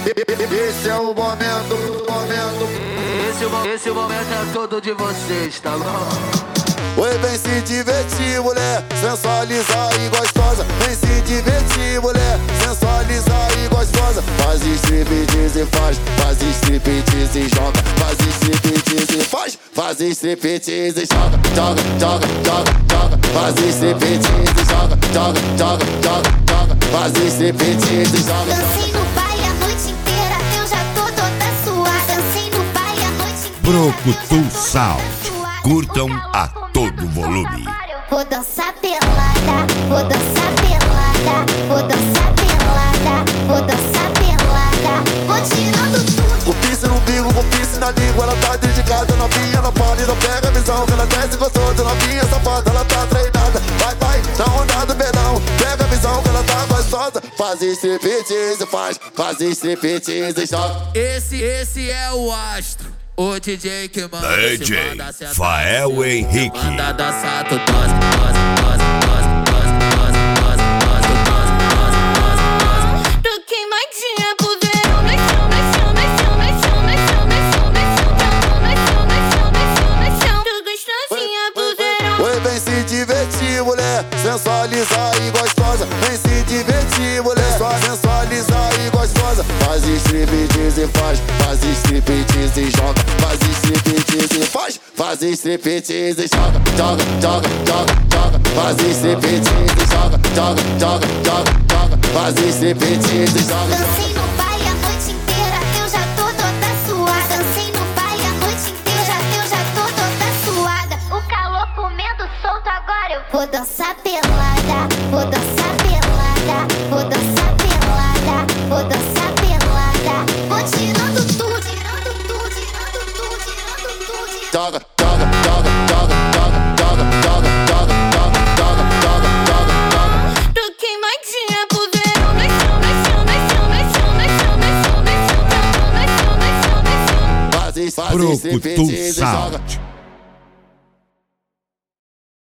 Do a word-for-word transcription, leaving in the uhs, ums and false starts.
Esse é o momento, o momento. Esse, esse momento é todo de vocês, tá bom? Oi, vem se divertir, mulher, sensualizar e gostosa. Vem se divertir, mulher, sensualizar e gostosa. Faz striptease e faz, faz striptease e joga. Faz striptease e faz, faz striptease e joga. Joga, joga, joga, joga. Faz striptease e joga. Joga, joga, joga, joga. Faz striptease e joga. Dancei no baile a noite inteira, eu já tô toda suada. Dancei no baile a noite inteira. Brucutu Sound. Curtam a todo volume. Vou dançar pelada, vou dançar pelada, vou dançar pelada, vou dançar pelada, vou tirando tudo. Com piercing no bico, com piercing na língua. Ela tá dedicada, novinha, ela pode, não pega a visão. Que ela desce gostosa, novinha, safada, ela tá treinada. Vai, vai, na onda do verão. Pega a visão, que ela tá gostosa. Faz striptease, faz, faz striptease, joga. Esse, esse é o astro. O D J que manda, D J Fael Henrique. Manda dançar, tu tosse, tosse, tosse, tosse, tosse, tosse, tosse, tosse, tosse, tosse. Tô queimadinha pro verão. Vai chão, vai chão, vai chão, vai chão, vai chão, vai chão, vai chão, vai chão, vai chão, vai chão, vai chão. Tô gostosinha pro verão. Oi, vem se divertir, mulher, sensualizar e gostosa. Vem se divertir, mulher, sensualizar e gostosa. Faz striptease e faz, faz striptease e joga. Faz striptease e faz, faz striptease e joga. Joga, joga, joga, joga. Faz striptease e joga. Joga, joga, joga, joga. Faz striptease e joga. Dancei no baile a noite inteira, eu já tô toda suada. Dancei no baile a noite inteira, eu já tô toda suada. O calor comendo solto, agora eu vou dançar pelada, vou dançar pelada, vou dançar pelada, vou dançar pelada, vou tirando tudo, tirando tudo, tirando tudo, tirando tudo. Joga, joga, joga, joga, joga, joga, joga, joga, joga, joga, joga, joga. Tô queimadinha pro verão. Vai chão, vai chão, vai chão, vai chão, vai chão, vai chão, vai chão, vai chão, vai chão, vai chão, vai chão. Faz, faz Brucutu striptease e joga. Sound.